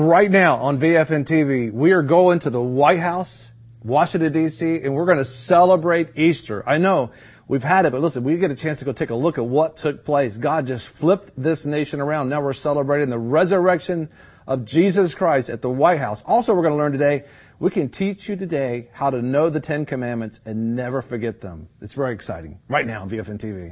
right now on VFN TV, we are going to the White House, Washington, D.C., and we're going to celebrate Easter. I know we've had it, but listen, we get a chance to go take a look at what took place. God just flipped this nation around. Now we're celebrating the resurrection of Jesus Christ at the White House. Also, we're going to learn today, we can teach you today how to know the Ten Commandments and never forget them. It's very exciting. Right now on VFN TV.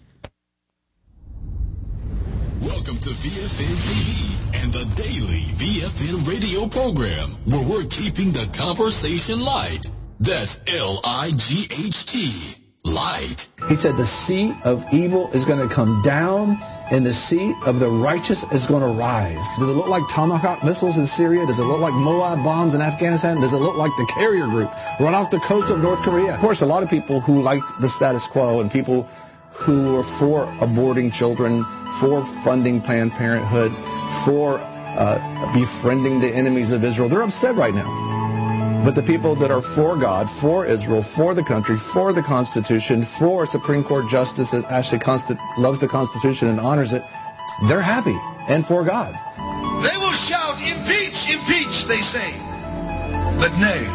Welcome to VFN TV and the daily VFN radio program, where we're keeping the conversation light. That's L-I-G-H-T, light. He said the seed of evil is going to come down and the seed of the righteous is going to rise. Does it look like Tomahawk missiles in Syria? Does it look like Moab bombs in Afghanistan? Does it look like the Carrier Group right off the coast of North Korea? Of course, a lot of people who liked the status quo and people who were for aborting children, for funding Planned Parenthood, for befriending the enemies of Israel, they're upset right now. But the people that are for God, for Israel, for the country, for the Constitution, for Supreme Court justice that actually loves the Constitution and honors it, they're happy and for God. They will shout, impeach, impeach, they say, but nay.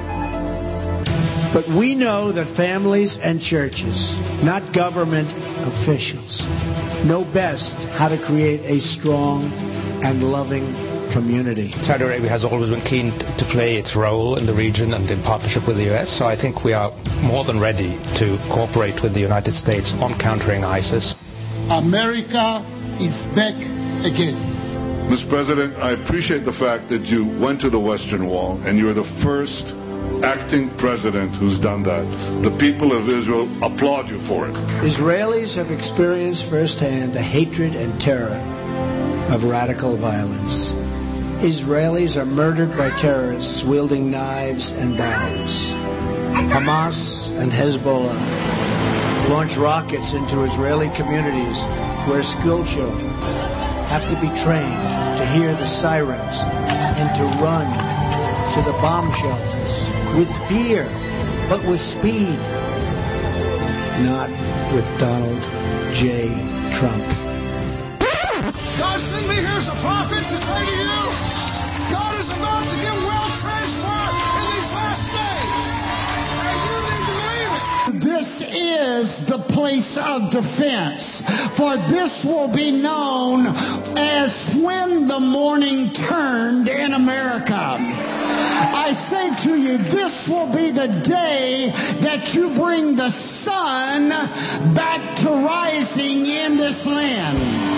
But we know that families and churches, not government officials, know best how to create a strong and loving community. Saudi Arabia has always been keen to play its role in the region and in partnership with the U.S., so I think we are more than ready to cooperate with the United States on countering ISIS. America is back again. Mr. President, I appreciate the fact that you went to the Western Wall and you're the first acting president who's done that. The people of Israel applaud you for it. Israelis have experienced firsthand the hatred and terror of radical violence. Israelis are murdered by terrorists wielding knives and bombs. Hamas and Hezbollah launch rockets into Israeli communities where school children have to be trained to hear the sirens and to run to the bomb shelters with fear, but with speed, not with Donald J. Trump. God sent me here as a prophet to say to you, God is about to give wealth transfer in these last days. And you need to believe it. This is the place of defense, for this will be known as when the morning turned in America. I say to you, this will be the day that you bring the sun back to rising in this land.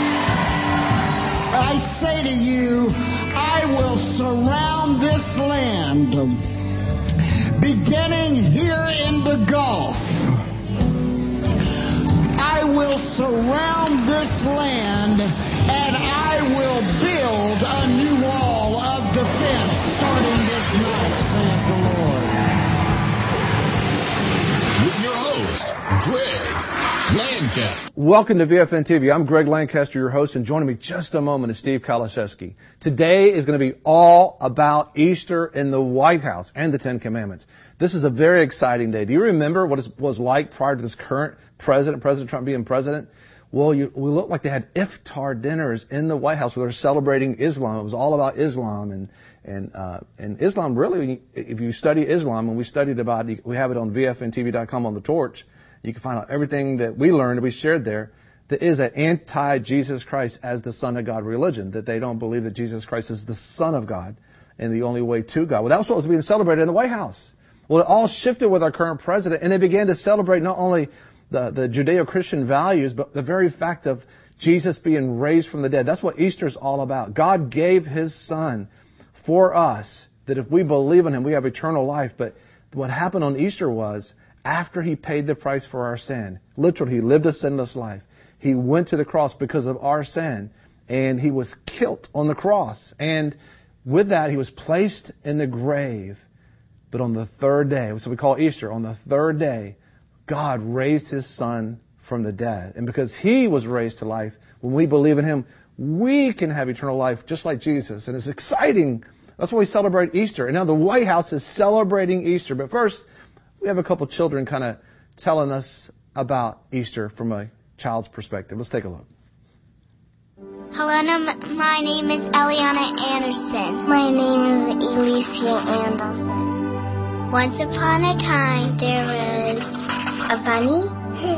I say to you, I will surround this land, beginning here in the Gulf. I will surround this land, and I will build a new wall of defense starting this night, saith the Lord. With your host, Greg Lancaster. Welcome to VFN TV. I'm Greg Lancaster, your host, and joining me just a moment is Steve Kaliszewski. Today is going to be all about Easter in the White House and the Ten Commandments. This is a very exciting day. Do you remember what it was like prior to this current president, President Trump being president? Well, we looked like they had iftar dinners in the White House where they were celebrating Islam. It was all about Islam, and Islam really, if you study Islam, and we studied about it, we have it on VFNTV.com on the torch. You can find out everything that we learned, that we shared there. There is an anti-Jesus Christ as the Son of God religion, that they don't believe that Jesus Christ is the Son of God and the only way to God. Well, that was what was being celebrated in the White House. Well, it all shifted with our current president, and they began to celebrate not only the Judeo-Christian values, but the very fact of Jesus being raised from the dead. That's what Easter is all about. God gave His Son for us, that if we believe in Him, we have eternal life. But what happened on Easter was, after He paid the price for our sin, literally, He lived a sinless life. He went to the cross because of our sin, and He was killed on the cross. And with that, He was placed in the grave. But on the third day, so we call Easter, on the third day, God raised His Son from the dead. And because He was raised to life, when we believe in Him, we can have eternal life just like Jesus. And it's exciting. That's why we celebrate Easter. And now the White House is celebrating Easter. But first, we have a couple children kind of telling us about Easter from a child's perspective. Let's take a look. Hello, my name is Eliana Anderson. My name is Alicia Anderson. Once upon a time, there was a bunny?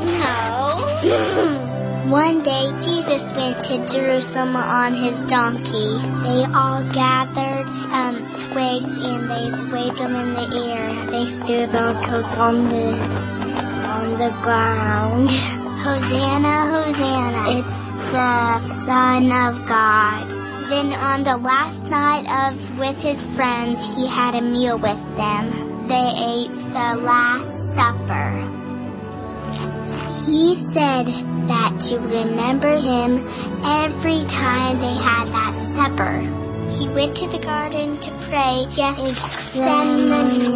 No. One day, Jesus went to Jerusalem on his donkey. They all gathered twigs and they waved them in the air. They threw their coats on the ground. Hosanna, Hosanna. It's the Son of God. Then on the last night with his friends, he had a meal with them. They ate the Last Supper. He said that to remember him every time they had that supper. He went to the garden to pray. Gethsemane.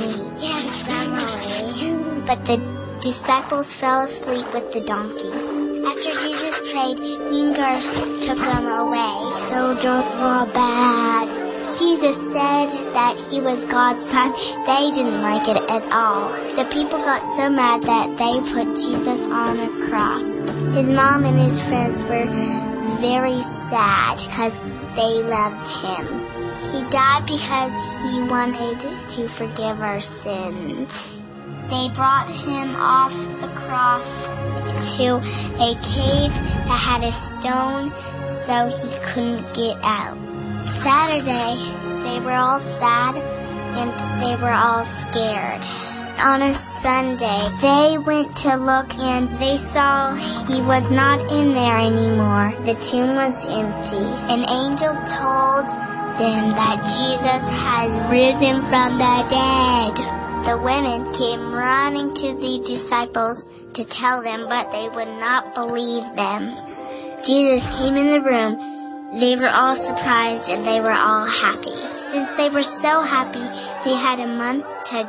But the disciples fell asleep with the donkey. After Jesus prayed, fingers took them away. Soldiers were bad. Jesus said that he was God's son. They didn't like it at all. The people got so mad that they put Jesus on a cross. His mom and his friends were very sad because they loved him. He died because he wanted to forgive our sins. They brought him off the cross to a cave that had a stone so he couldn't get out. Saturday, they were all sad and they were all scared. On a Sunday, they went to look and they saw he was not in there anymore. The tomb was empty. An angel told them that Jesus has risen from the dead. The women came running to the disciples to tell them, but they would not believe them. Jesus came in the room. They were all surprised and they were all happy. Since they were so happy, they had a month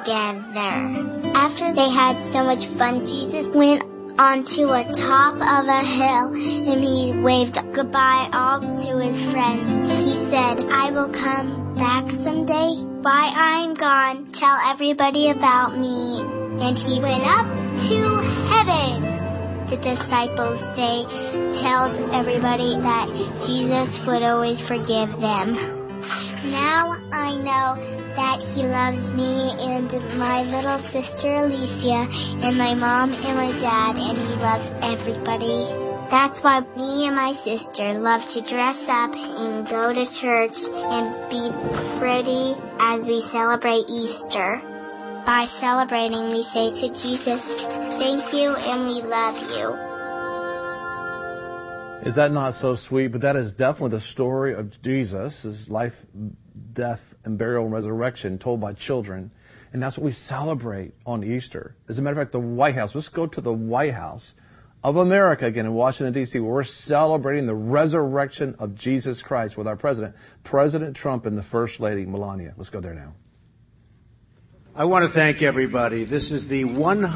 together. After they had so much fun, Jesus went onto a top of a hill and he waved goodbye all to his friends. He said, I will come back someday. While I'm gone, tell everybody about me. And he went up to heaven. The disciples, they told everybody that Jesus would always forgive them. Now I know that he loves me and my little sister Alicia and my mom and my dad, and he loves everybody. That's why me and my sister love to dress up and go to church and be pretty as we celebrate Easter. By celebrating, we say to Jesus, thank you and we love you. Is that not so sweet? But that is definitely the story of Jesus, his life, death, and burial and resurrection told by children. And that's what we celebrate on Easter. As a matter of fact, the White House, let's go to the White House of America again in Washington, D.C., where we're celebrating the resurrection of Jesus Christ with our president, President Trump, and the First Lady, Melania. Let's go there now. I want to thank everybody. This is the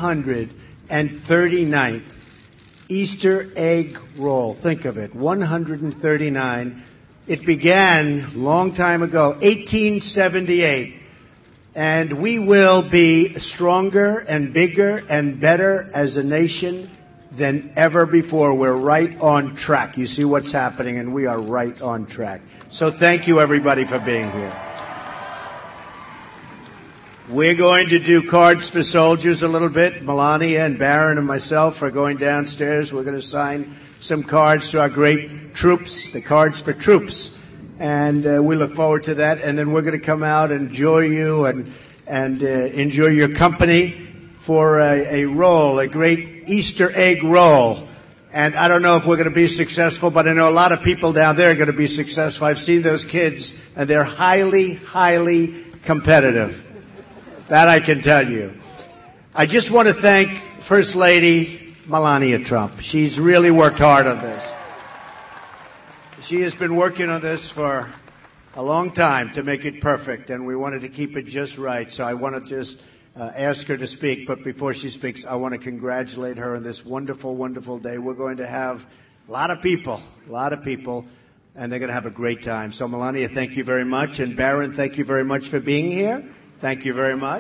139th Easter egg roll. Think of it, 139. It began a long time ago, 1878. And we will be stronger and bigger and better as a nation than ever before. We're right on track. You see what's happening, and we are right on track. So thank you, everybody, for being here. We're going to do cards for soldiers a little bit. Melania and Barron and myself are going downstairs. We're going to sign some cards to our great troops, the cards for troops. And we look forward to that. And then we're going to come out and enjoy you and enjoy your company for a roll, a great Easter egg roll. And I don't know if we're going to be successful, but I know a lot of people down there are going to be successful. I've seen those kids, and they're highly, highly competitive. That I can tell you. I just want to thank First Lady Melania Trump. She's really worked hard on this. She has been working on this for a long time to make it perfect, and we wanted to keep it just right. So I want to just ask her to speak, but before she speaks, I want to congratulate her on this wonderful, wonderful day. We're going to have a lot of people, and they're going to have a great time. So Melania, thank you very much, and Barron, thank you very much for being here. Thank you very much.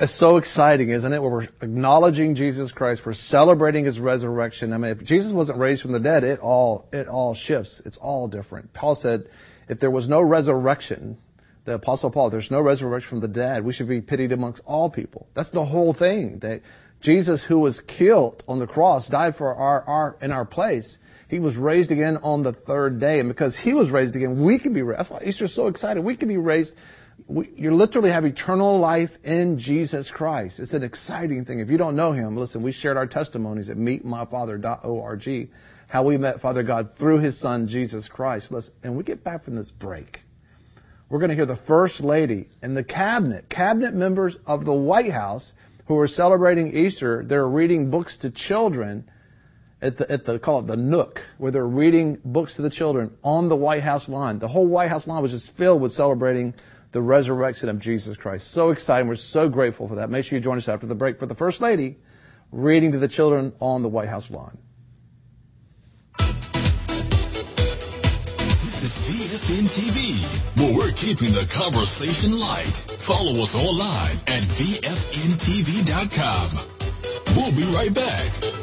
It's so exciting, isn't it? Where we're acknowledging Jesus Christ, we're celebrating His resurrection. I mean, if Jesus wasn't raised from the dead, it all shifts. It's all different. Paul said, if there was no resurrection, the Apostle Paul, if there's no resurrection from the dead, we should be pitied amongst all people. That's the whole thing. That Jesus, who was killed on the cross, died for in our place. He was raised again on the third day. And because He was raised again, we can be raised. That's why Easter's so exciting. We can be raised. You literally have eternal life in Jesus Christ. It's an exciting thing. If you don't know Him, listen, we shared our testimonies at meetmyfather.org, how we met Father God through His Son, Jesus Christ. Listen, and we get back from this break, we're going to hear the First Lady and the cabinet members of the White House who are celebrating Easter. They're reading books to children at the call it the Nook, where they're reading books to the children on the White House lawn. The whole White House lawn was just filled with celebrating the resurrection of Jesus Christ. So exciting. We're so grateful for that. Make sure you join us after the break for the First Lady reading to the children on the White House lawn. This is VFN TV, where we're keeping the conversation light. Follow us online at VFNTV.com. We'll be right back.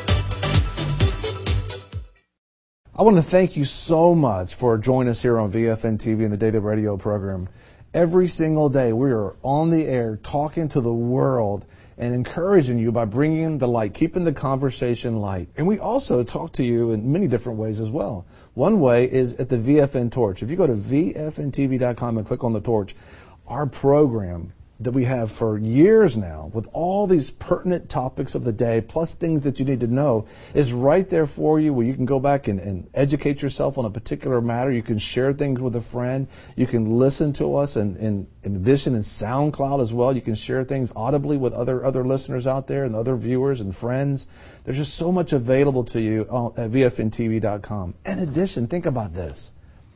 I want to thank you so much for joining us here on VFN TV and the Daily Radio program. Every single day we are on the air talking to the world and encouraging you by bringing the light, keeping the conversation light. And we also talk to you in many different ways as well. One way is at the VFN Torch. If you go to VFNTV.com and click on the torch, our program that we have for years now with all these pertinent topics of the day, plus things that you need to know, is right there for you, where you can go back and educate yourself on a particular matter. You can share things with a friend. You can listen to us in addition in SoundCloud as well. You can share things audibly with other listeners out there and other viewers and friends. There's just so much available to you at VFNTV.com. In addition, think about this.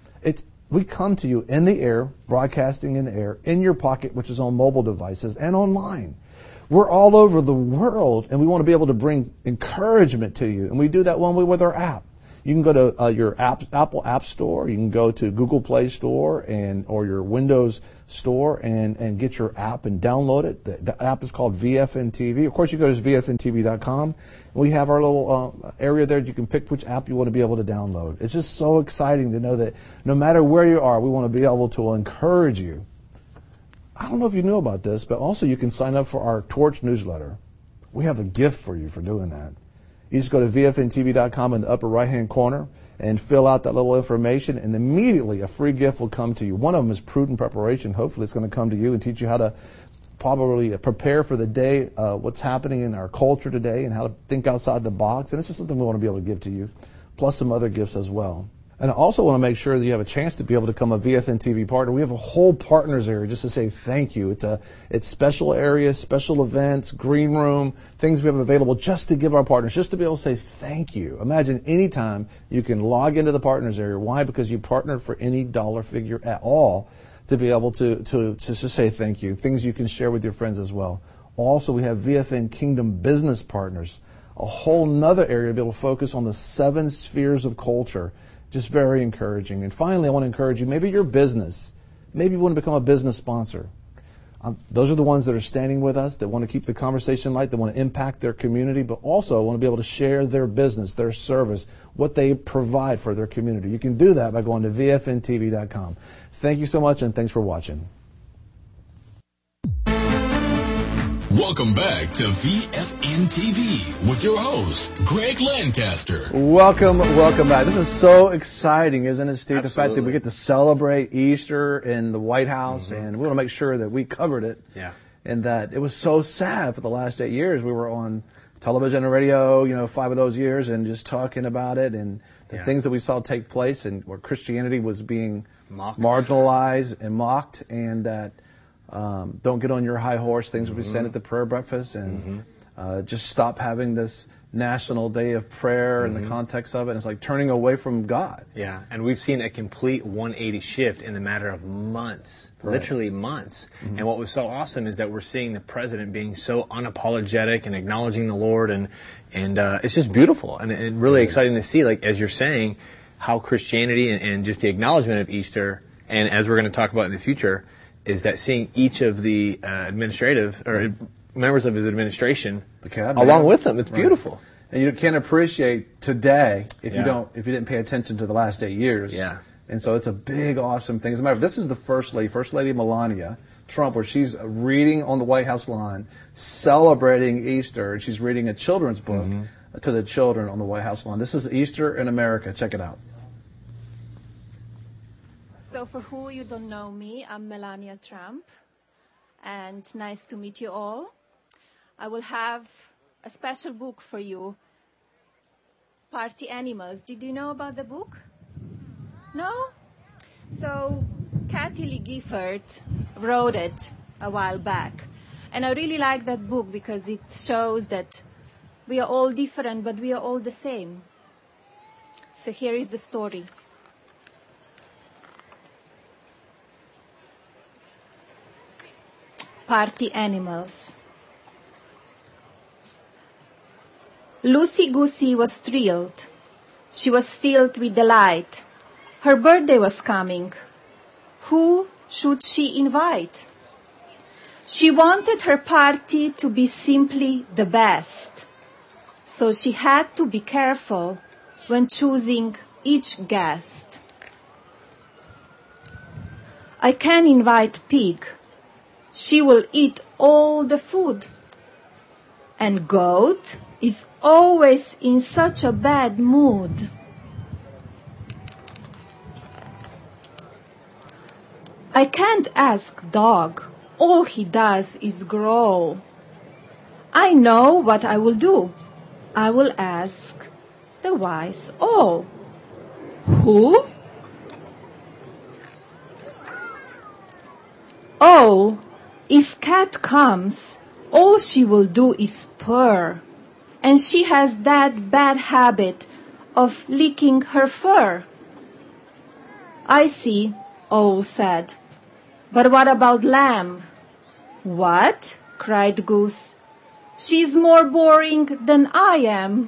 We come to you in the air, broadcasting in the air, in your pocket, which is on mobile devices, and online. We're all over the world, and we want to be able to bring encouragement to you. And we do that one way with our app. You can go to your Apple App Store. You can go to Google Play Store or your Windows Store and get your app and download it. The app is called VFN TV. Of course, you go to VFNTV.com. We have our little area there. You can pick which app you want to be able to download. It's just so exciting to know that no matter where you are, we want to be able to encourage you. I don't know if you knew about this, but also you can sign up for our Torch newsletter. We have a gift for you for doing that. You just go to VFNTV.com in the upper right-hand corner and fill out that little information, and immediately a free gift will come to you. One of them is Prudent Preparation. Hopefully it's going to come to you and teach you how to probably prepare for the day, what's happening in our culture today, and how to think outside the box. And this is something we want to be able to give to you, plus some other gifts as well. And I also want to make sure that you have a chance to be able to become a VFN TV partner. We have a whole partners area just to say thank you. It's special areas, special events, green room, things we have available just to give our partners, just to be able to say thank you. Imagine anytime you can log into the partners area. Why? Because you partnered for any dollar figure at all to be able to say thank you. Things you can share with your friends as well. Also, we have VFN Kingdom Business Partners, a whole nother area to be able to focus on the 7 spheres of culture. Just very encouraging. And finally, I want to encourage you, maybe your business, maybe you want to become a business sponsor. Those are the ones that are standing with us, that want to keep the conversation light, that want to impact their community, but also want to be able to share their business, their service, what they provide for their community. You can do that by going to VFNTV.com. Thank you so much, and thanks for watching. Welcome back to VFN TV with your host, Greg Lancaster. Welcome back. This is so exciting, isn't it, Steve? Absolutely. The fact that we get to celebrate Easter in the White House, and we want to make sure that we covered it. Yeah. And that it was so sad for the last 8 years. We were on television and radio, 5 of those years, and just talking about it and the things that we saw take place, and where Christianity was being marginalized and mocked, and that don't get on your high horse. Things would be said at the prayer breakfast, and just stop having this national day of prayer in the context of it. And it's like turning away from God. Yeah, and we've seen a complete 180 shift in the matter of months, literally months. And what was so awesome is that we're seeing the president being so unapologetic and acknowledging the Lord, and it's just beautiful and really exciting to see, like as you're saying, how Christianity and just the acknowledgement of Easter, and as we're going to talk about in the future, is that seeing each of the administrative or members of his administration the cabinet along with them, it's beautiful. And you can't appreciate today if you didn't pay attention to the last 8 years. Yeah. And so it's a big, awesome thing. As a matter of fact, this is the First Lady Melania Trump, where she's reading on the White House lawn, celebrating Easter, and she's reading a children's book to the children on the White House lawn. This is Easter in America. Check it out. So for who you don't know me, I'm Melania Trump, and nice to meet you all. I will have a special book for you, Party Animals. Did you know about the book? No? So Kathy Lee Gifford wrote it a while back. And I really like that book because it shows that we are all different, but we are all the same. So here is the story. Party Animals. Lucy Goosey was thrilled. She was filled with delight. Her birthday was coming. Who should she invite? She wanted her party to be simply the best. So she had to be careful when choosing each guest. I can invite Pig. She will eat all the food. And Goat is always in such a bad mood. I can't ask Dog. All he does is growl. I know what I will do. I will ask the wise Owl. Who? Owl, if Cat comes, all she will do is purr. And she has that bad habit of licking her fur. I see, Owl said. But what about Lamb? What? Cried Goose. She's more boring than I am.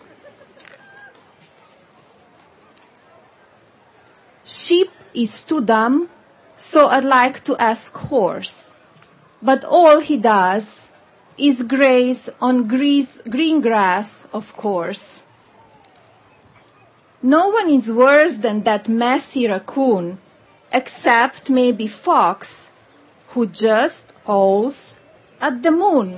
Sheep is too dumb, so I'd like to ask Horse. But all he does is graze on green grass, of course. No one is worse than that messy raccoon, except maybe Fox, who just howls at the moon.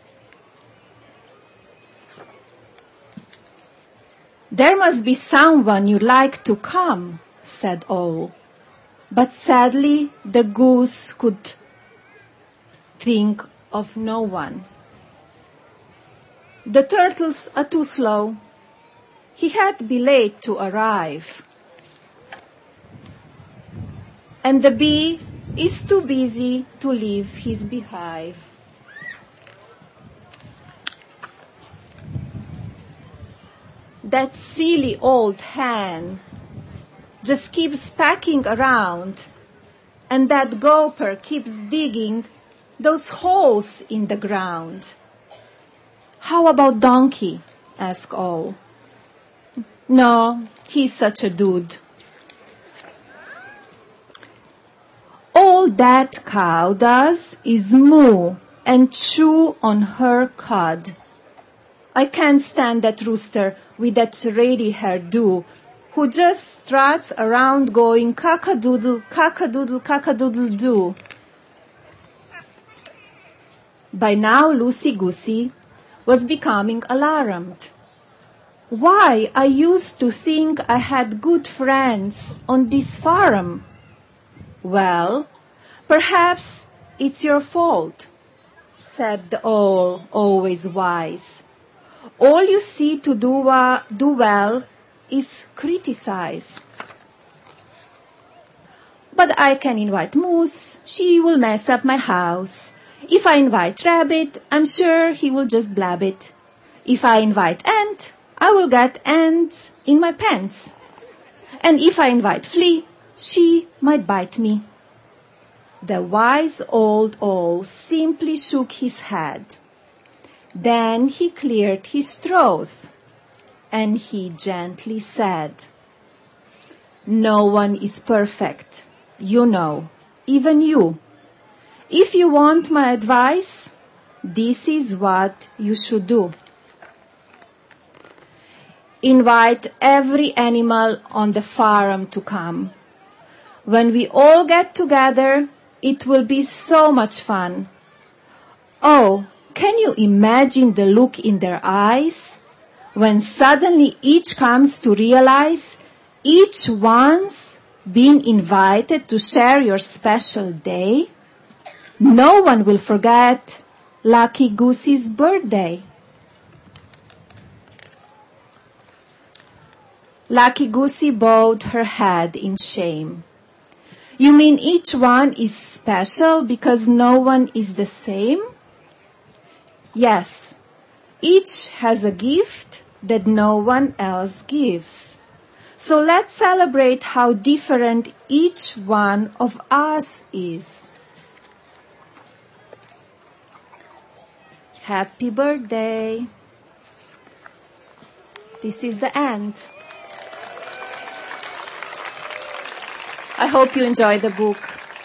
There must be someone you'd like to come, said Owl. But sadly, the goose could think of no one. The turtles are too slow. He had to be late to arrive. And the bee is too busy to leave his beehive. That silly old hen just keeps packing around, and that gopher keeps digging those holes in the ground. How about Donkey? Asked Owl. No, he's such a dude. All that cow does is moo and chew on her cud. I can't stand that rooster with that ratty hairdo who just struts around going cock-a-doodle, cock-a-doodle, cock-a-doodle-doo. By now, Lucy Goosey was becoming alarmed. Why, I used to think I had good friends on this farm. Well, perhaps it's your fault, said the owl, always wise. All you see to do well is criticize. But I can invite Moose. She will mess up my house. If I invite Rabbit, I'm sure he will just blab it. If I invite Ant, I will get ants in my pants. And if I invite Flea, she might bite me. The wise old owl simply shook his head. Then he cleared his throat, and he gently said, No one is perfect, you know, even you. If you want my advice, this is what you should do. Invite every animal on the farm to come. When we all get together, it will be so much fun. Oh, can you imagine the look in their eyes when suddenly each comes to realize each one's been invited to share your special day? No one will forget Lucky Goosey's birthday. Lucky Goosey bowed her head in shame. You mean each one is special because no one is the same? Yes, each has a gift that no one else gives. So let's celebrate how different each one of us is. Happy birthday. This is the end. I hope you enjoy the book.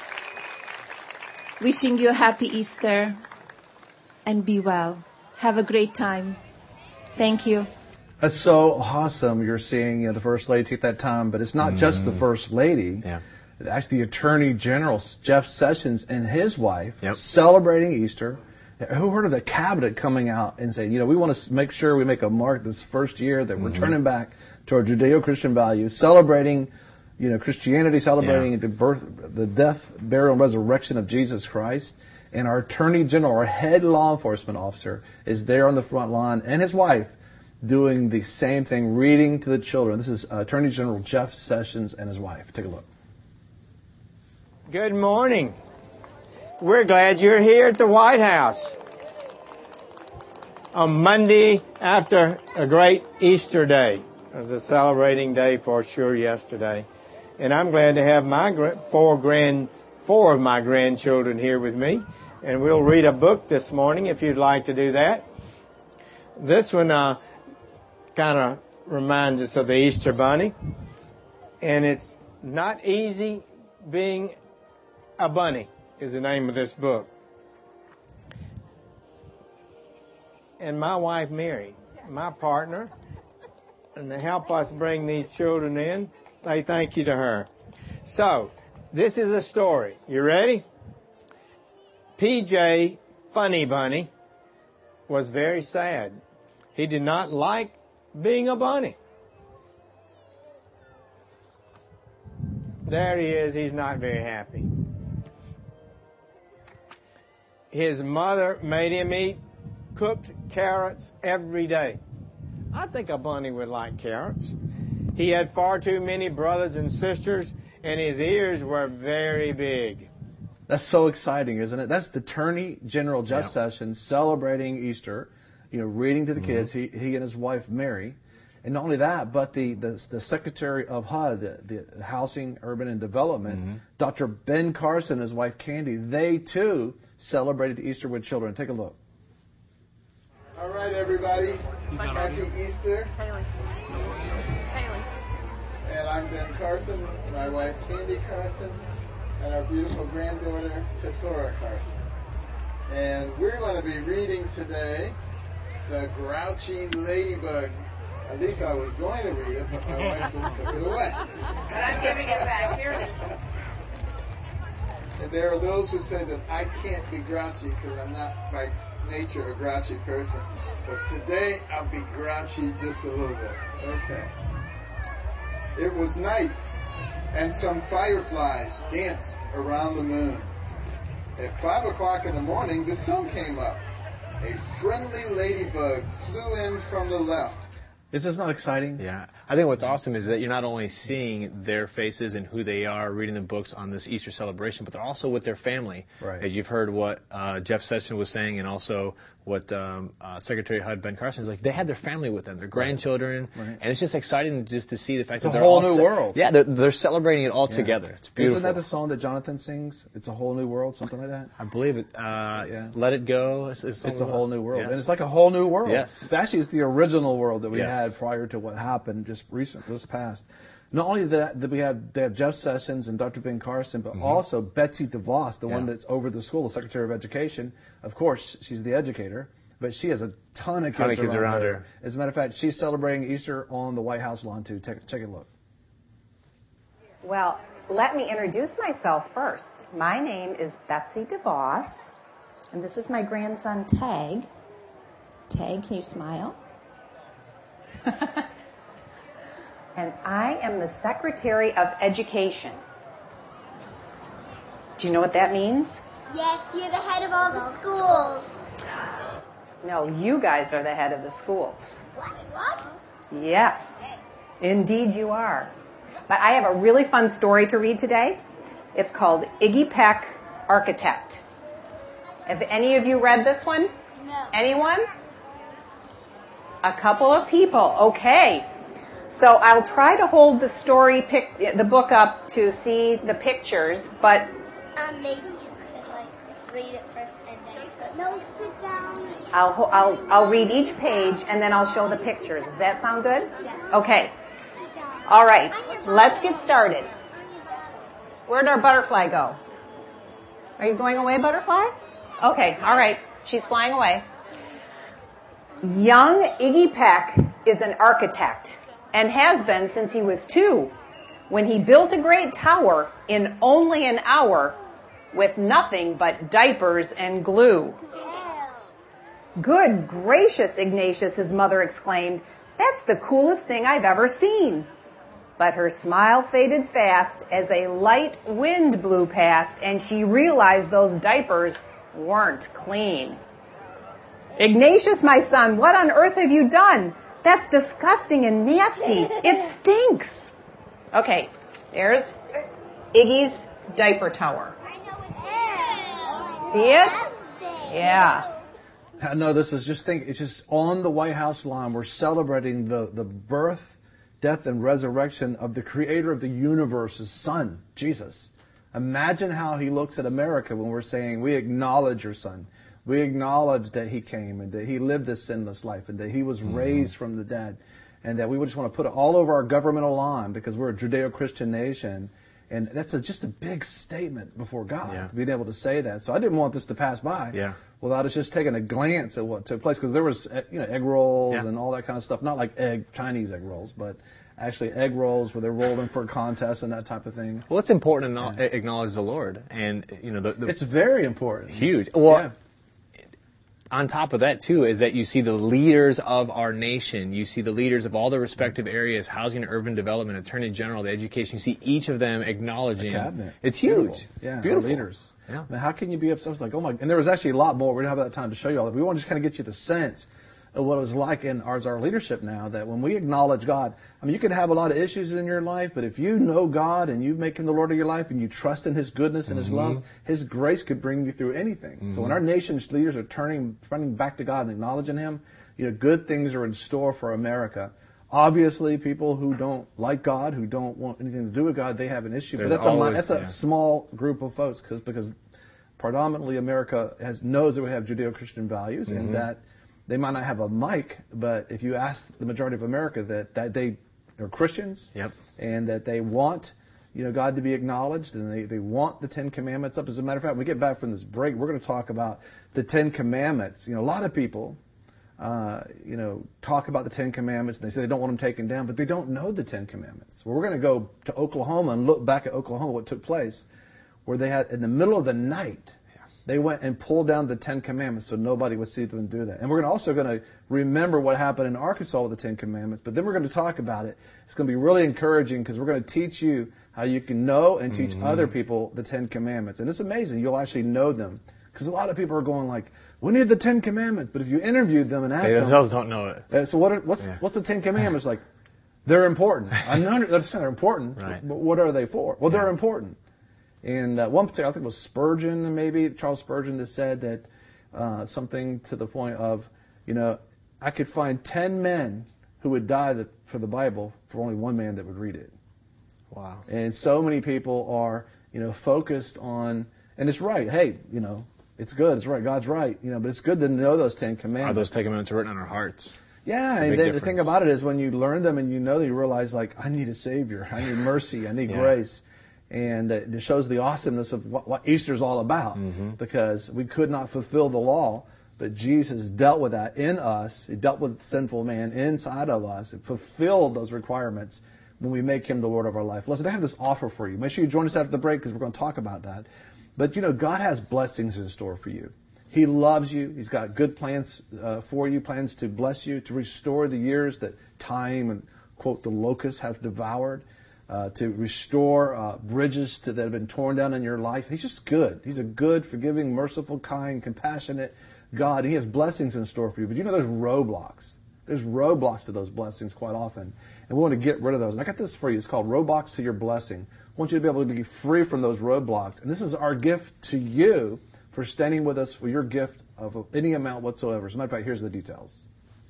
Wishing you a happy Easter and be well. Have a great time. Thank you. That's so awesome. You're seeing the First Lady take that time, but it's not just the First Lady. Yeah. Actually, the Attorney General, Jeff Sessions, and his wife celebrating Easter. Who heard of the cabinet coming out and saying, we want to make sure we make a mark this first year that we're turning back to our Judeo-Christian values, celebrating Christianity, celebrating the birth, the death, burial, and resurrection of Jesus Christ. And our Attorney General, our head law enforcement officer, is there on the front line, and his wife doing the same thing, reading to the children. This is Attorney General Jeff Sessions and his wife. Take a look. Good morning. We're glad you're here at the White House on Monday after a great Easter day. It was a celebrating day for sure yesterday. And I'm glad to have my four of my grandchildren here with me. And we'll read a book this morning if you'd like to do that. This one kind of reminds us of the Easter Bunny. And it's Not Easy Being a Bunny is the name of this book. And my wife Mary, my partner, and to help us bring these children in, say thank you to her. So, this is a story. You ready? PJ Funny Bunny was very sad. He did not like being a bunny. There he is. He's not very happy. His mother made him eat cooked carrots every day. I think a bunny would like carrots. He had far too many brothers and sisters, and his ears were very big. That's so exciting, isn't it? That's the Attorney General Jeff Sessions celebrating Easter, reading to the kids, he and his wife Mary. And not only that, but the Secretary of HUD, the Housing, Urban, and Development, Dr. Ben Carson and his wife Candy, they too celebrated Easter with children. Take a look. All right, everybody. Happy Easter. Haley. And I'm Ben Carson, my wife Candy Carson, and our beautiful granddaughter Tesora Carson. And we're going to be reading today The Grouchy Ladybug. At least I was going to read it, but my wife just took it away. But I'm giving it back. Here it is. And there are those who say that I can't be grouchy because I'm not by nature a grouchy person. But today I'll be grouchy just a little bit. Okay. It was night, and some fireflies danced around the moon. At 5 o'clock in the morning, the sun came up. A friendly ladybug flew in from the left. Is this not exciting? Yeah. I think what's awesome is that you're not only seeing their faces and who they are, reading the books on this Easter celebration, but they're also with their family. Right. As you've heard what Jeff Sessions was saying, and also what Secretary of HUD Ben Carson is like. They had their family with them, their grandchildren, and it's just exciting just to see the fact that they're all... It's a whole new world. Yeah, they're celebrating it all together. It's beautiful. Isn't that the song that Jonathan sings? It's a whole new world, something like that? I believe it. Let It Go. It's a whole new world. Yes. And it's like a whole new world. Yes. It's actually the original world that we had prior to what happened just past. Not only that they have Jeff Sessions and Dr. Ben Carson, but also Betsy DeVos, the one that's over the school, the Secretary of Education. Of course, she's the educator, but she has a ton of kids around her. As a matter of fact, she's celebrating Easter on the White House lawn, too. Take a look. Well, let me introduce myself first. My name is Betsy DeVos, and this is my grandson, Tag. Tag, can you smile? And I am the Secretary of Education. Do you know what that means? Yes, you're the head of all the schools. No, you guys are the head of the schools. What? Yes, indeed you are. But I have a really fun story to read today. It's called Iggy Peck, Architect. Have any of you read this one? No. Anyone? A couple of people. Okay. So I'll try to hold the book up to see the pictures, but Maybe you could read it first and then no, sit down. I'll read each page and then I'll show the pictures. Does that sound good? Yes. Okay. All right. Let's get started. Where'd our butterfly go? Are you going away, butterfly? Okay. All right. She's flying away. Young Iggy Peck is an architect and has been since he was 2, when he built a great tower in only an hour with nothing but diapers and glue. Good gracious, Ignatius, his mother exclaimed. That's the coolest thing I've ever seen. But her smile faded fast as a light wind blew past and she realized those diapers weren't clean. Ignatius, my son, what on earth have you done? That's disgusting and nasty. It stinks. Okay, there's Iggy's diaper tower. See it? Yeah. I know this is it's just on the White House lawn. We're celebrating the birth, death, and resurrection of the creator of the universe, his son, Jesus. Imagine how he looks at America when we're saying we acknowledge your son. We acknowledge that he came and that he lived this sinless life and that he was raised from the dead, and that we would just want to put it all over our governmental lawn because we're a Judeo-Christian nation. And that's just a big statement before God, being able to say that. So I didn't want this to pass by without us just taking a glance at what took place, because there was egg rolls and all that kind of stuff. Not like Chinese egg rolls, but actually egg rolls where they're rolled in for a contest and that type of thing. Well, it's important to acknowledge the Lord, and it's very important. Huge. Well, on top of that, too, is that you see the leaders of our nation. You see the leaders of all the respective areas, housing and urban development, attorney general, the education. You see each of them acknowledging. The cabinet. It's huge. Beautiful. Yeah, beautiful. Leaders. Yeah. I mean, how can you be upset? It's like, oh my, and there was actually a lot more. We don't have that time to show you all that. We want to just kind of get you the sense of what it was like in our leadership now, that when we acknowledge God, I mean, you can have a lot of issues in your life, but if you know God and you make him the Lord of your life and you trust in his goodness and his love, his grace could bring you through anything. So when our nation's leaders are turning back to God and acknowledging him, good things are in store for America. Obviously, people who don't like God, who don't want anything to do with God, they have an issue. But that's a small group of folks because predominantly America knows that we have Judeo-Christian values and that they might not have a mic, but if you ask the majority of America that they are Christians and that they want God to be acknowledged and they want the Ten Commandments up. As a matter of fact, when we get back from this break, we're going to talk about the Ten Commandments. A lot of people talk about the Ten Commandments and they say they don't want them taken down, but they don't know the Ten Commandments. Well, we're going to go to Oklahoma and look back at Oklahoma, what took place, where they had, in the middle of the night, they went and pulled down the Ten Commandments so nobody would see them do that. And we're also going to remember what happened in Arkansas with the Ten Commandments, but then we're going to talk about it. It's going to be really encouraging because we're going to teach you how you can know and teach other people the Ten Commandments. And it's amazing. You'll actually know them. Because a lot of people are going like, we need the Ten Commandments. But if you interviewed them and asked them... They themselves don't know it. So what's the Ten Commandments? Like, they're important. I understand they're important, but what are they for? Well, they're important. And one particular, I think it was Spurgeon, maybe, Charles Spurgeon, that said that something to the point of, I could find 10 men who would die for the Bible for only one man that would read it. Wow. And so many people are, focused on, and it's right, hey, it's good, it's right, God's right, but it's good to know those Ten Commandments. Are those Ten Commandments written on our hearts? Yeah, and the thing about it is when you learn them and you know, you realize, like, I need a Savior, I need mercy, I need grace. And it shows the awesomeness of what Easter is all about, because we could not fulfill the law, but Jesus dealt with that in us. He dealt with sinful man inside of us and fulfilled those requirements when we make him the Lord of our life. Listen, I have this offer for you. Make sure you join us after the break because we're going to talk about that. But, you know, God has blessings in store for you. He loves you. He's got good plans for you, plans to bless you, to restore the years that time and, quote, the locusts have devoured, to restore bridges that have been torn down in your life. He's just good. He's a good, forgiving, merciful, kind, compassionate God. He has blessings in store for you. But you know there's roadblocks. There's roadblocks to those blessings quite often. And we want to get rid of those. And I got this for you. It's called Roadblocks to Your Blessing. I want you to be able to be free from those roadblocks. And this is our gift to you for standing with us for your gift of any amount whatsoever. As a matter of fact, here's the details.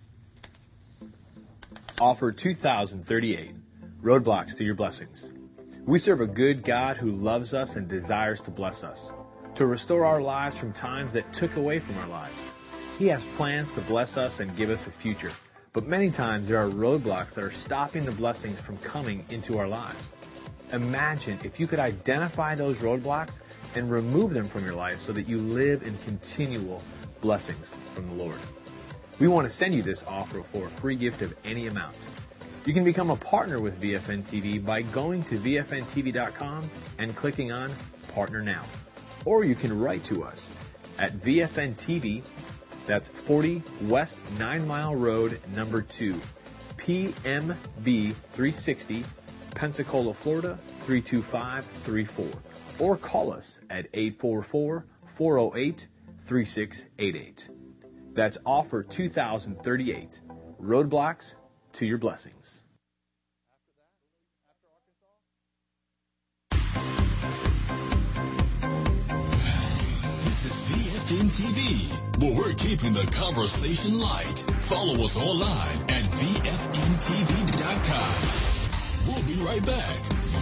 Offer 2038. Roadblocks to your blessings. We serve a good God who loves us and desires to bless us, to restore our lives from times that took away from our lives. He has plans to bless us and give us a future, but many times there are roadblocks that are stopping the blessings from coming into our lives. Imagine if you could identify those roadblocks and remove them from your life so that you live in continual blessings from the Lord. We want to send you this offer for a free gift of any amount. You can become a partner with VFN TV by going to VFNTV.com and clicking on Partner Now. Or you can write to us at VFN TV, that's 40 West 9 Mile Road, number 2, PMB 360, Pensacola, Florida 32534. Or call us at 844-408-3688. That's offer 2038. Roadblocks to your blessings. This is VFN TV, where we're keeping the conversation light. Follow us online at VFNTV.com. We'll be right back.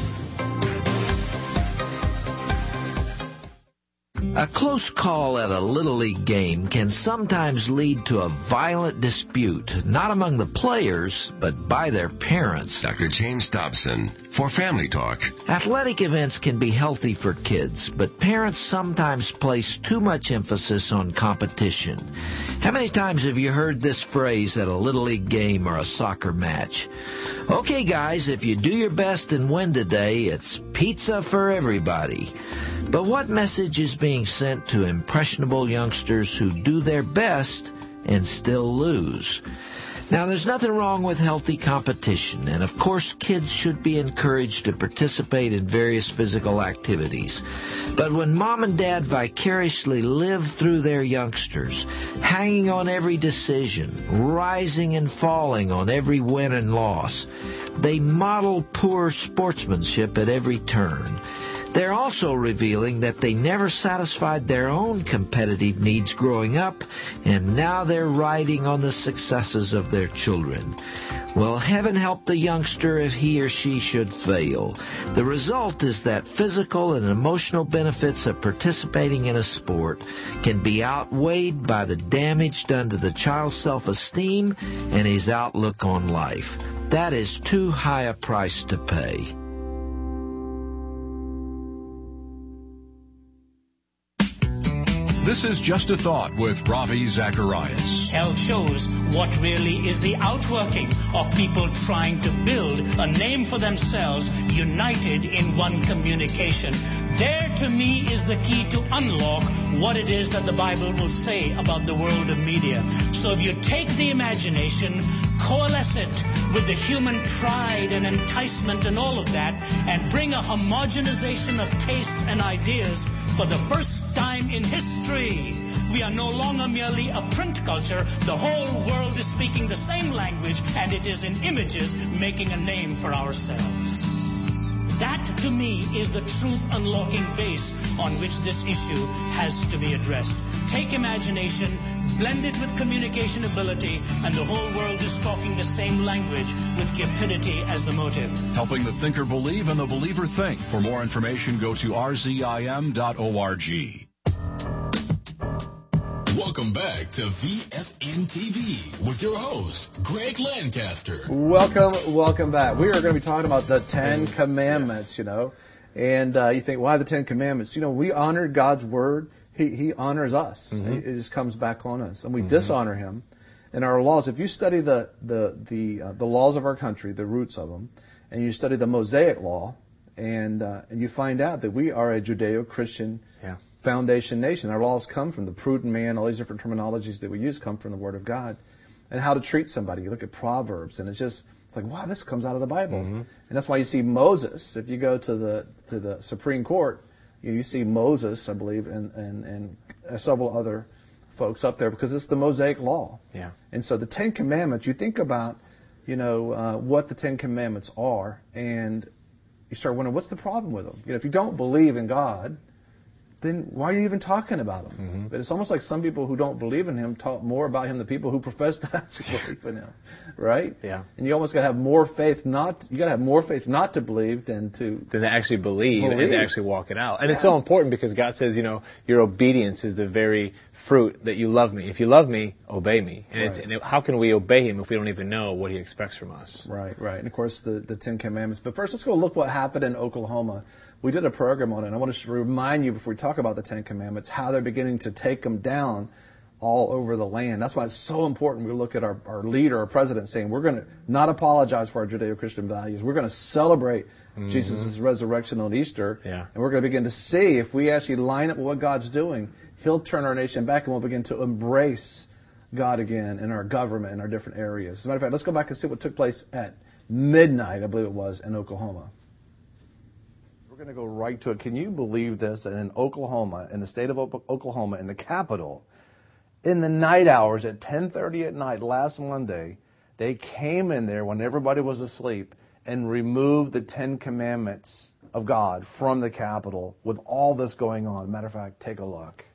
A close call at a Little League game can sometimes lead to a violent dispute, not among the players, but by their parents. Dr. James Dobson for Family Talk. Athletic events can be healthy for kids, but parents sometimes place too much emphasis on competition. How many times have you heard this phrase at a Little League game or a soccer match? Okay, guys, if you do your best and win today, it's pizza for everybody. But what message is being sent to impressionable youngsters who do their best and still lose? Now, there's nothing wrong with healthy competition, and of course kids should be encouraged to participate in various physical activities. But when mom and dad vicariously live through their youngsters, hanging on every decision, rising and falling on every win and loss, they model poor sportsmanship at every turn. They're also revealing that they never satisfied their own competitive needs growing up, and now they're riding on the successes of their children. Well, heaven help the youngster if he or she should fail. The result is that physical and emotional benefits of participating in a sport can be outweighed by the damage done to the child's self-esteem and his outlook on life. That is too high a price to pay. This is Just a Thought with Ravi Zacharias. Hell shows what really is the outworking of people trying to build a name for themselves, united in one communication. There, to me, is the key to unlock what it is that the Bible will say about the world of media. So if you take the imagination, coalesce it with the human pride and enticement and all of that, and bring a homogenization of tastes and ideas, for the first time in history, we are no longer merely a print culture. The whole world is speaking the same language, and it is in images making a name for ourselves. That, to me, is the truth-unlocking base on which this issue has to be addressed. Take imagination, blend it with communication ability, and the whole world is talking the same language with cupidity as the motive. Helping the thinker believe and the believer think. For more information, go to rzim.org. Welcome back to VFN TV with your host, Greg Lancaster. Welcome back. We are going to be talking about the Ten Commandments, And you think, why the Ten Commandments? We honor God's Word. He honors us. Mm-hmm. It just comes back on us. And we dishonor Him. And our laws, if you study the laws of our country, the roots of them, and you study the Mosaic Law, and you find out that we are a Judeo-Christian foundation nation. Our laws come from the prudent man. All these different terminologies that we use come from the Word of God. And how to treat somebody. You look at Proverbs, and it's like, wow, this comes out of the Bible. Mm-hmm. And that's why you see Moses. If you go to the Supreme Court, you see Moses, I believe, and several other folks up there, because it's the Mosaic Law. Yeah. And so the Ten Commandments, you think about, what the Ten Commandments are, and you start wondering, what's the problem with them? If you don't believe in God, then why are you even talking about him? Mm-hmm. But it's almost like some people who don't believe in him talk more about him than people who profess to actually believe in him, right? Yeah. And you almost got to have more faith not to believe than to actually believe and to actually walk it out. And it's so important because God says, your obedience is the very fruit that you love me. If you love me, obey me. And how can we obey him if we don't even know what he expects from us? Right. And of course the Ten Commandments. But first, let's go look what happened in Oklahoma. We did a program on it, and I want to remind you before we talk about the Ten Commandments how they're beginning to take them down all over the land. That's why it's so important we look at our leader, our president, saying we're going to not apologize for our Judeo-Christian values. We're going to celebrate Jesus' resurrection on Easter, and we're going to begin to see if we actually line up with what God's doing, he'll turn our nation back, and we'll begin to embrace God again in our government in our different areas. As a matter of fact, let's go back and see what took place at midnight, I believe it was, in Oklahoma. We're going to go right to it. Can you believe this? And in Oklahoma, in the state of Oklahoma, in the capital, in the night hours at 10:30 at night last Monday, they came in there when everybody was asleep and removed the Ten Commandments of God from the Capitol with all this going on. Matter of fact, take a look.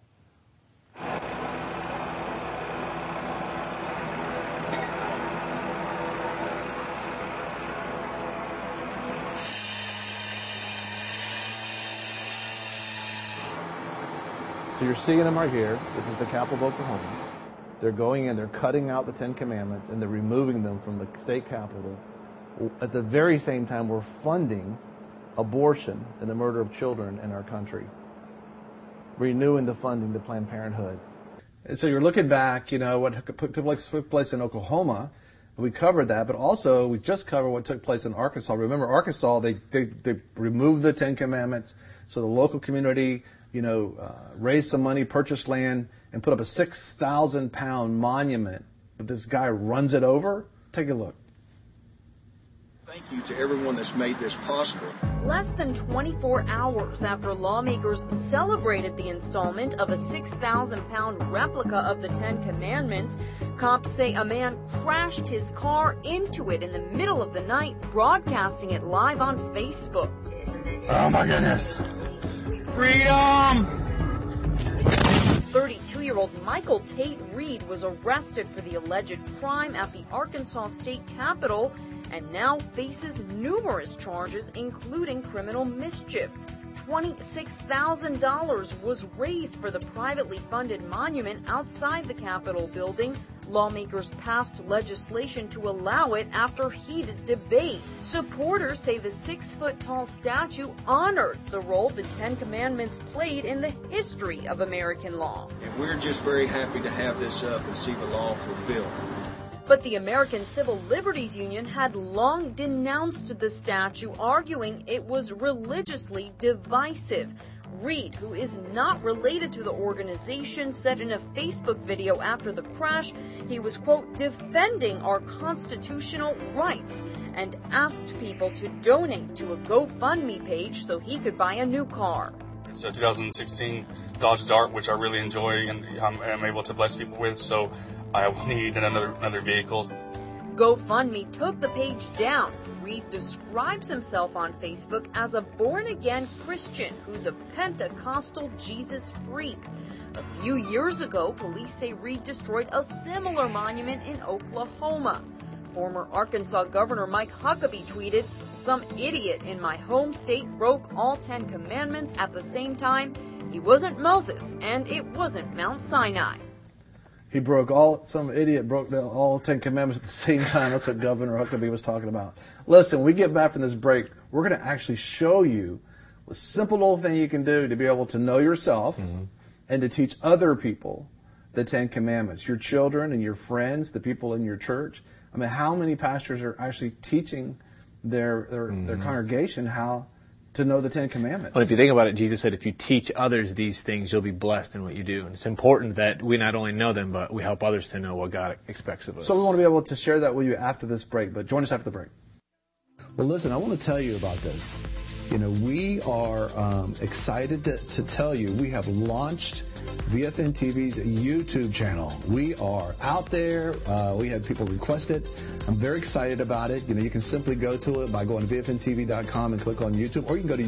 So you're seeing them right here. This is the capital of Oklahoma. They're going in, they're cutting out the Ten Commandments, and they're removing them from the state capitol. At the very same time, we're funding abortion and the murder of children in our country. Renewing the funding to Planned Parenthood. And so you're looking back, what took place in Oklahoma. We covered that, but also we just covered what took place in Arkansas. Remember, Arkansas, they removed the Ten Commandments, so the local community raised some money, purchased land, and put up a 6,000-pound monument. But this guy runs it over. Take a look. Thank you to everyone that's made this possible. Less than 24 hours after lawmakers celebrated the installment of a 6,000-pound replica of the Ten Commandments, cops say a man crashed his car into it in the middle of the night, broadcasting it live on Facebook. Oh my goodness. Freedom! 32-year-old Michael Tate Reed was arrested for the alleged crime at the Arkansas State Capitol and now faces numerous charges, including criminal mischief. $26,000 was raised for the privately funded monument outside the Capitol building. Lawmakers passed legislation to allow it after heated debate. Supporters say the 6-foot-tall statue honored the role the Ten Commandments played in the history of American law. And we're just very happy to have this up and see the law fulfilled. But the American Civil Liberties Union had long denounced the statue, arguing it was religiously divisive. Reed, who is not related to the organization, said in a Facebook video after the crash he was, quote, defending our constitutional rights, and asked people to donate to a GoFundMe page so he could buy a new car. It's a 2016 Dodge Dart, which I really enjoy and I'm able to bless people with, so I will need another vehicle. GoFundMe took the page down. Reed describes himself on Facebook as a born-again Christian who's a Pentecostal Jesus freak. A few years ago, police say Reed destroyed a similar monument in Oklahoma. Former Arkansas Governor Mike Huckabee tweeted, "Some idiot in my home state broke all 10 commandments at the same time. He wasn't Moses, and it wasn't Mount Sinai." Some idiot broke all 10 commandments at the same time. That's what Governor Huckabee was talking about. Listen, when we get back from this break, we're going to actually show you a simple little thing you can do to be able to know yourself and to teach other people the 10 commandments, your children and your friends, the people in your church. I mean, how many pastors are actually teaching their congregation how to know the 10 commandments? Well, if you think about it, Jesus said, if you teach others these things, you'll be blessed in what you do. And it's important that we not only know them, but we help others to know what God expects of us. So we want to be able to share that with you after this break, but join us after the break. Well, listen, I want to tell you about this. You know, we are excited to tell you we have launched VFN TV's YouTube channel. We are out there. We had people request it. I'm very excited about it. You know, you can simply go to it by going to VFNTV.com and click on YouTube, or you can go to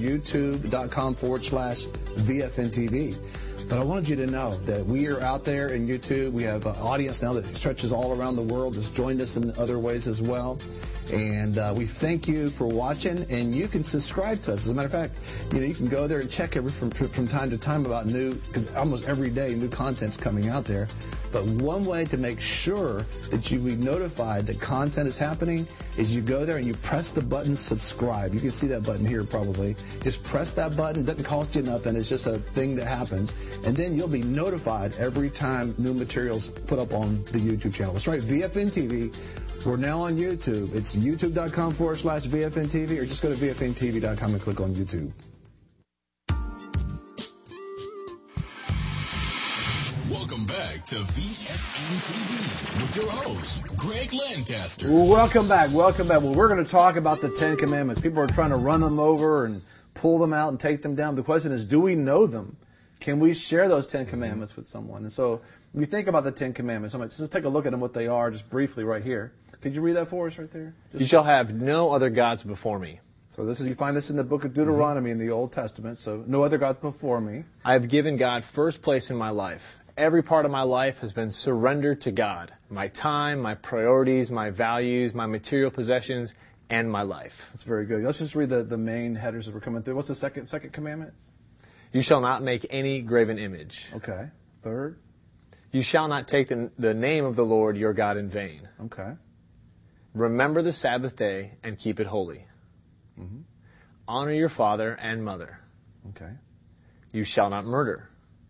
youtube.com/VFNTV. But I wanted you to know that we are out there in YouTube. We have an audience now that stretches all around the world, has joined us in other ways as well. And we thank you for watching, and you can subscribe to us. As a matter of fact, you know, you can go there and check from time to time about new, because almost every day new content's coming out there. But one way to make sure that you be notified that content is happening is you go there and you press the button subscribe. You can see that button here probably. Just press that button. It doesn't cost you nothing. It's just a thing that happens. And then you'll be notified every time new materials put up on the YouTube channel. That's right, VFN TV. We're now on YouTube. It's youtube.com/VFNTV, or just go to VFNTV.com and click on YouTube. Welcome back to VFN TV with your host, Greg Lancaster. Welcome back. Welcome back. Well, we're going to talk about the 10 Commandments. People are trying to run them over and pull them out and take them down. The question is, do we know them? Can we share those 10 Commandments with someone? And so when you think about the 10 Commandments, let's take a look at them, what they are, just briefly right here. Could you read that for us right there? You shall have no other gods before me. So you find this in the book of Deuteronomy in the Old Testament. So no other gods before me. I have given God first place in my life. Every part of my life has been surrendered to God. My time, my priorities, my values, my material possessions, and my life. That's very good. Let's just read the main headers that we're coming through. What's the second commandment? You shall not make any graven image. Okay. Third? You shall not take the name of the Lord your God in vain. Okay. Remember the Sabbath day and keep it holy. Mm-hmm. Honor your father and mother. Okay. You shall not murder.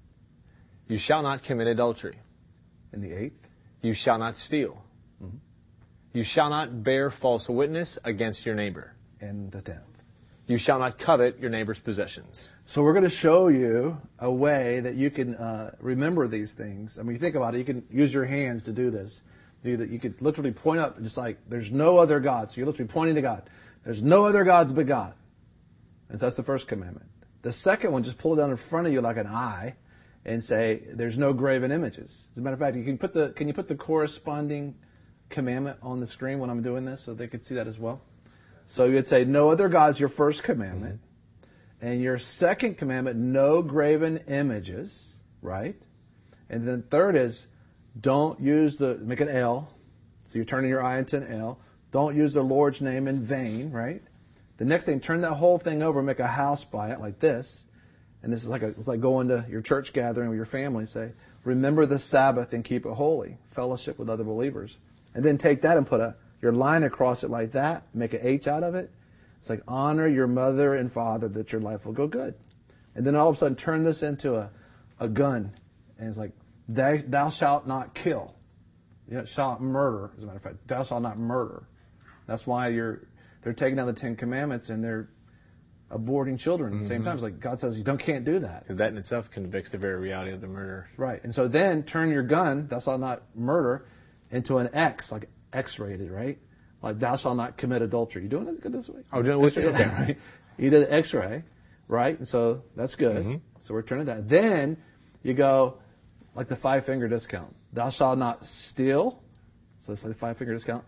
You shall not commit adultery. And the 8th? You shall not steal. Mm-hmm. You shall not bear false witness against your neighbor. And the 10th? You shall not covet your neighbor's possessions. So we're going to show you a way that you can remember these things. I mean, you think about it, you can use your hands to do this. You could literally point up, just like, there's no other God. So you're literally pointing to God. There's no other gods but God. And so that's the first commandment. The second one, just pull it down in front of you like an eye and say, there's no graven images. As a matter of fact, can you put the corresponding commandment on the screen when I'm doing this so they could see that as well? So you would say, no other gods, your first commandment. And your second commandment, no graven images, right? And then third is, don't make an L. So you're turning your eye into an L. Don't use the Lord's name in vain, right? The next thing, turn that whole thing over, make a house by it like this. And this is it's like going to your church gathering with your family and say, remember the Sabbath and keep it holy. Fellowship with other believers. And then take that and put your line across it like that, make an H out of it. It's like, honor your mother and father that your life will go good. And then all of a sudden turn this into a gun. And it's like, thou shalt not kill. You shalt murder, as a matter of fact. Thou shalt not murder. That's why they're taking down the 10 Commandments and they're aborting children at the same time. It's like God says you can't do that. Because that in itself convicts the very reality of the murder. Right. And so then turn your gun, thou shalt not murder, into an X, like X-rated, right? Like thou shalt not commit adultery. You doing it good this way? Oh, doing it okay, right? You did an X-ray, right? And so that's good. Mm-hmm. So we're turning that. Then you go like the 5-finger discount. Thou shalt not steal. So it's like the 5-finger discount.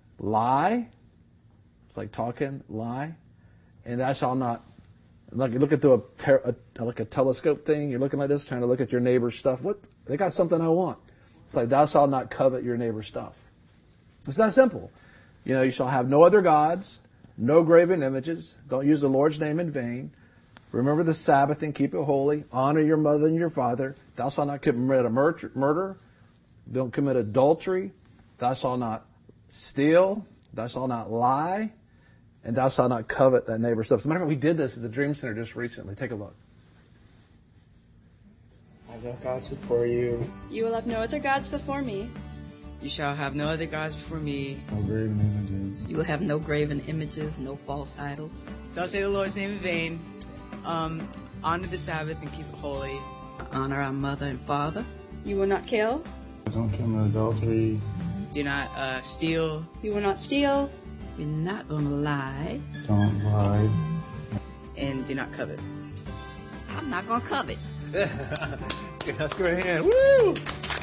Lie. It's like talking, lie. And thou shalt not, like you look at like a telescope thing, you're looking like this, trying to look at your neighbor's stuff. What? They got something I want. It's like, thou shalt not covet your neighbor's stuff. It's that simple. You shall have no other gods, no graven images. Don't use the Lord's name in vain. Remember the Sabbath and keep it holy. Honor your mother and your father. Thou shalt not commit a murder. Don't commit adultery. Thou shalt not steal. Thou shalt not lie. And thou shalt not covet thy neighbor's stuff. As a matter of fact, we did this at the Dream Center just recently. Take a look. I have no gods before you. You will have no other gods before me. You shall have no other gods before me. No graven images. You will have no graven images, no false idols. Don't say the Lord's name in vain. Honor the Sabbath and keep it holy. Honor our mother and father. You will not kill. Don't commit adultery. Do not steal. You will not steal. You're not going to lie. Don't lie. And do not covet. I'm not going to covet. Let's go ahead. Woo!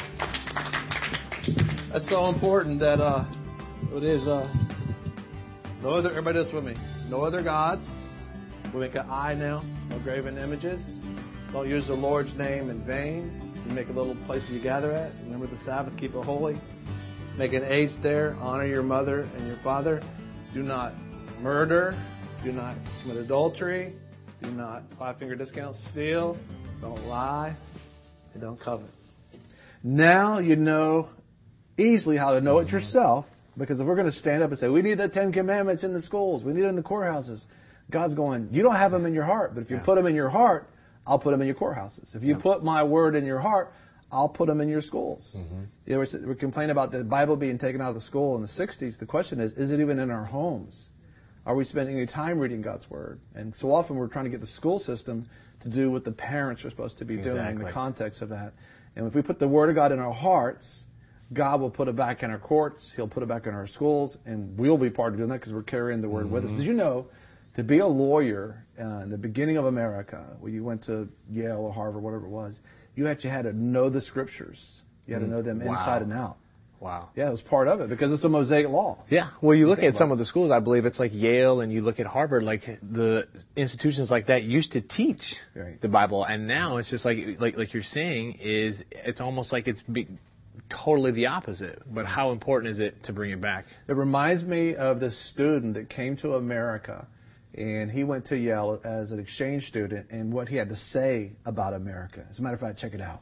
That's so important that it is no other. Everybody else with me. No other gods. We make an I now. No graven images. Don't use the Lord's name in vain. You make a little place where you gather at. Remember the Sabbath. Keep it holy. Make an H there. Honor your mother and your father. Do not murder. Do not commit adultery. Do not 5-finger discount steal. Don't lie. And don't covet. Now you know easily how to know it yourself, because if we're going to stand up and say, we need the 10 Commandments in the schools, we need it in the courthouses, God's going, you don't have them in your heart, but if you put them in your heart, I'll put them in your courthouses. If you put my word in your heart, I'll put them in your schools. Mm-hmm. You know, we're complaining about the Bible being taken out of the school in the 60s. The question is it even in our homes? Are we spending any time reading God's word? And so often we're trying to get the school system to do what the parents are supposed to be doing in the context of that. And if we put the word of God in our hearts, God will put it back in our courts. He'll put it back in our schools, and we'll be part of doing that because we're carrying the word with us. Did you know, to be a lawyer in the beginning of America, when you went to Yale or Harvard, whatever it was, you actually had to know the scriptures. You had to know them inside and out. Wow. Yeah, it was part of it because it's a Mosaic law. Yeah. Well, you look at some of the schools, I believe it's like Yale, and you look at Harvard, like the institutions like that used to teach the Bible, and now it's just like you're saying, it's almost like it's totally the opposite. But how important is it to bring it back? It reminds me of this student that came to America, and he went to Yale as an exchange student, and what he had to say about America. As a matter of fact, check it out.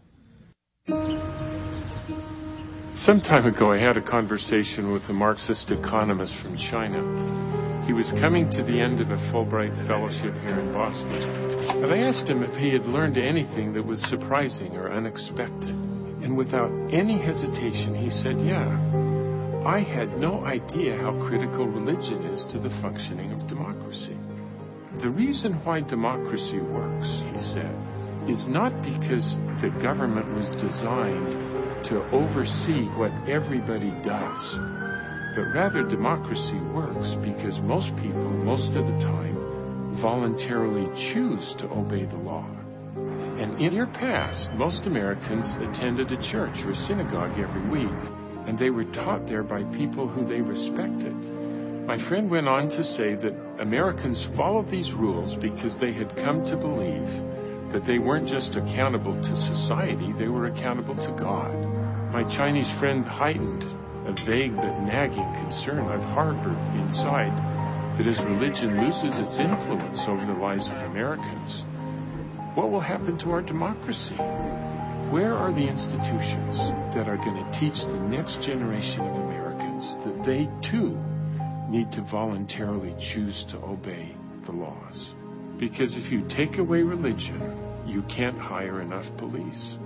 Some time ago, I had a conversation with a Marxist economist from China. He was coming to the end of a Fulbright fellowship here in Boston, and I asked him if he had learned anything that was surprising or unexpected. And without any hesitation, he said, yeah, I had no idea how critical religion is to the functioning of democracy. The reason why democracy works, he said, is not because the government was designed to oversee what everybody does, but rather democracy works because most people, most of the time, voluntarily choose to obey the law. And in your past, most Americans attended a church or synagogue every week, and they were taught there by people who they respected. My friend went on to say that Americans followed these rules because they had come to believe that they weren't just accountable to society, they were accountable to God. My Chinese friend heightened a vague but nagging concern I've harbored inside that as religion loses its influence over the lives of Americans, what will happen to our democracy? Where are the institutions that are going to teach the next generation of Americans that they too need to voluntarily choose to obey the laws? Because if you take away religion, you can't hire enough police.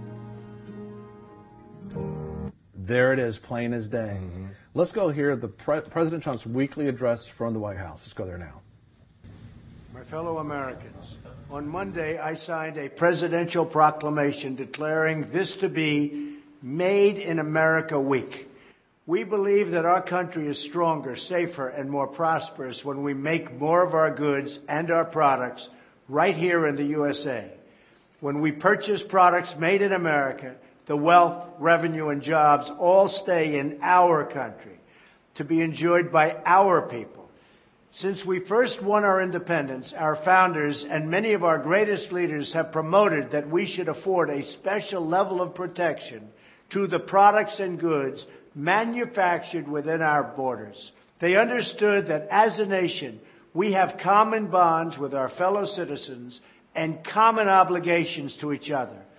There it is, plain as day. Mm-hmm. Let's go hear the President Trump's weekly address from the White House. Let's go there now. My fellow Americans, on Monday I signed a presidential proclamation declaring this to be Made in America Week. We believe that our country is stronger, safer, and more prosperous when we make more of our goods and our products right here in the USA. When we purchase products made in America, the wealth, revenue, and jobs all stay in our country to be enjoyed by our people. Since we first won our independence, our founders and many of our greatest leaders have promoted that we should afford a special level of protection to the products and goods manufactured within our borders. They understood that as a nation, we have common bonds with our fellow citizens and common obligations to each other.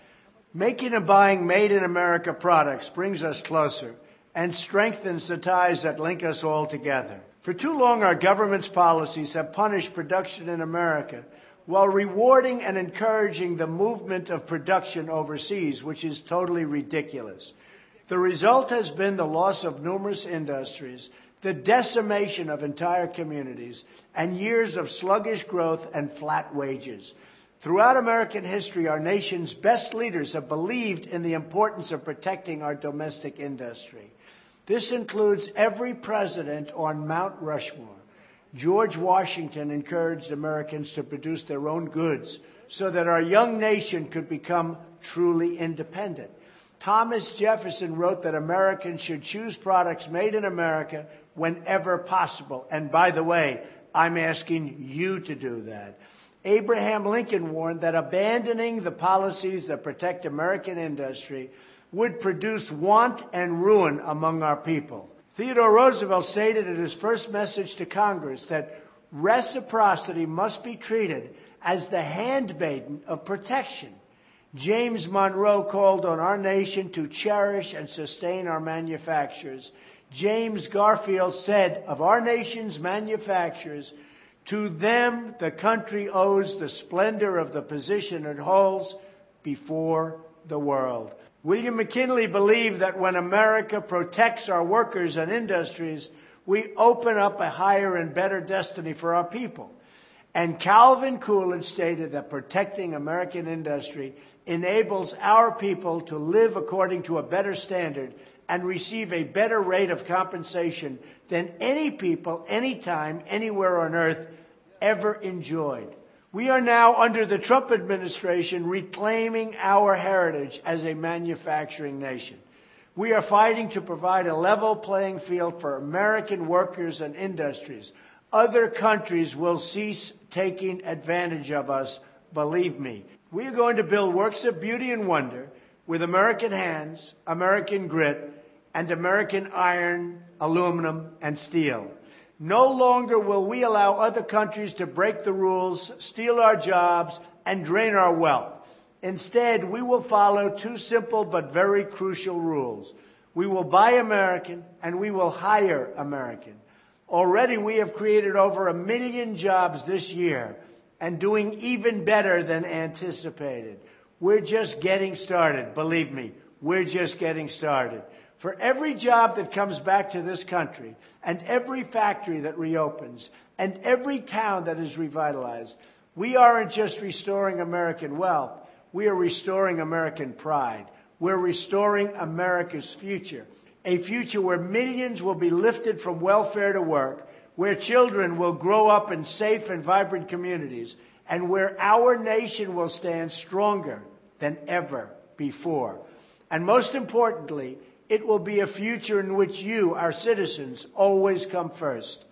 Making and buying made in America products brings us closer and strengthens the ties that link us all together. For too long, our government's policies have punished production in America while rewarding and encouraging the movement of production overseas, which is totally ridiculous. The result has been the loss of numerous industries, the decimation of entire communities, and years of sluggish growth and flat wages. Throughout American history, our nation's best leaders have believed in the importance of protecting our domestic industry. This includes every president on Mount Rushmore. George Washington encouraged Americans to produce their own goods so that our young nation could become truly independent. Thomas Jefferson wrote that Americans should choose products made in America whenever possible. And by the way, I'm asking you to do that. Abraham Lincoln warned that abandoning the policies that protect American industry would produce want and ruin among our people. Theodore Roosevelt stated in his first message to Congress that reciprocity must be treated as the handmaiden of protection. James Monroe called on our nation to cherish and sustain our manufacturers. James Garfield said of our nation's manufacturers, "To them the country owes the splendor of the position it holds before the world." William McKinley believed that when America protects our workers and industries, we open up a higher and better destiny for our people. And Calvin Coolidge stated that protecting American industry enables our people to live according to a better standard and receive a better rate of compensation than any people, anytime, anywhere on earth ever enjoyed. We are now, under the Trump administration, reclaiming our heritage as a manufacturing nation. We are fighting to provide a level playing field for American workers and industries. Other countries will cease taking advantage of us, believe me. We are going to build works of beauty and wonder with American hands, American grit, and American iron, aluminum, and steel. No longer will we allow other countries to break the rules, steal our jobs, and drain our wealth. Instead, we will follow two simple but very crucial rules. We will buy American, and we will hire American. Already we have created over 1 million jobs this year, and doing even better than anticipated. We're just getting started. Believe me, we're just getting started. For every job that comes back to this country, and every factory that reopens, and every town that is revitalized, we aren't just restoring American wealth, we are restoring American pride. We're restoring America's future, a future where millions will be lifted from welfare to work, where children will grow up in safe and vibrant communities, and where our nation will stand stronger than ever before. And most importantly, it will be a future in which you, our citizens, always come first.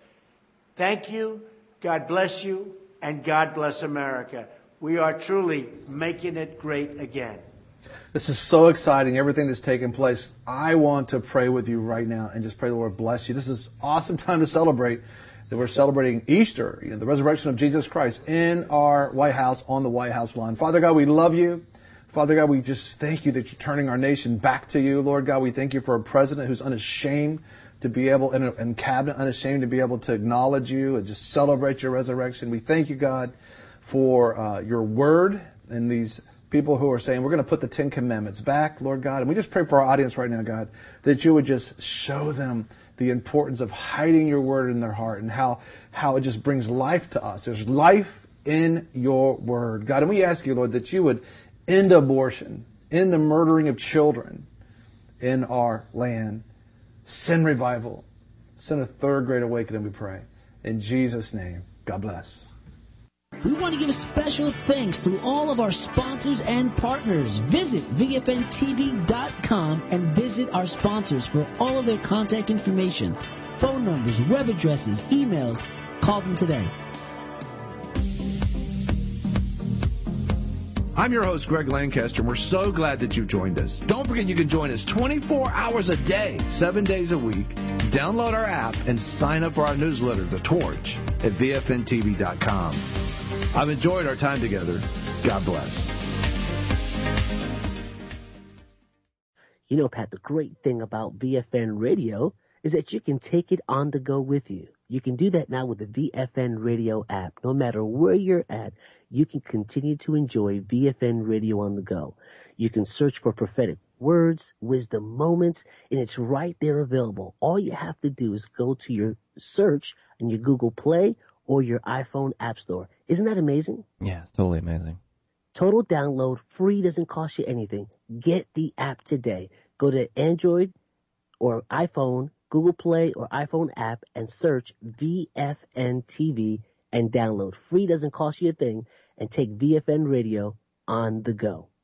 Thank you, God bless you, and God bless America. We are truly making it great again. This is so exciting, everything that's taking place. I want to pray with you right now and just pray the Lord bless you. This is an awesome time to celebrate. That we're celebrating Easter, the resurrection of Jesus Christ in our White House, on the White House lawn. Father God, we love you. Father God, we just thank you that you're turning our nation back to you. Lord God, we thank you for a president who's unashamed to be able, and cabinet unashamed to be able to acknowledge you and just celebrate your resurrection. We thank you, God, for your word and these people who are saying we're going to put the 10 Commandments back, Lord God. And we just pray for our audience right now, God, that you would just show them the importance of hiding your word in their heart and how it just brings life to us. There's life in your word, God. And we ask you, Lord, that you would end abortion, end the murdering of children in our land. Send revival. Send a third great awakening, we pray. In Jesus' name, God bless. We want to give special thanks to all of our sponsors and partners. Visit VFNTV.com and visit our sponsors for all of their contact information, phone numbers, web addresses, emails. Call them today. I'm your host, Greg Lancaster, and we're so glad that you joined us. Don't forget you can join us 24 hours a day, 7 days a week. Download our app and sign up for our newsletter, The Torch, at VFNTV.com. I've enjoyed our time together. God bless. You know, Pat, the great thing about VFN Radio is that you can take it on the go with you. You can do that now with the VFN Radio app. No matter where you're at, you can continue to enjoy VFN Radio on the go. You can search for prophetic words, wisdom moments, and it's right there available. All you have to do is go to your search in your Google Play or your iPhone App Store. Isn't that amazing? Yeah, it's totally amazing. Total download, free, doesn't cost you anything. Get the app today. Go to Android or iPhone, Google Play or iPhone app and search VFN TV and download. Free, doesn't cost you a thing, and take VFN Radio on the go.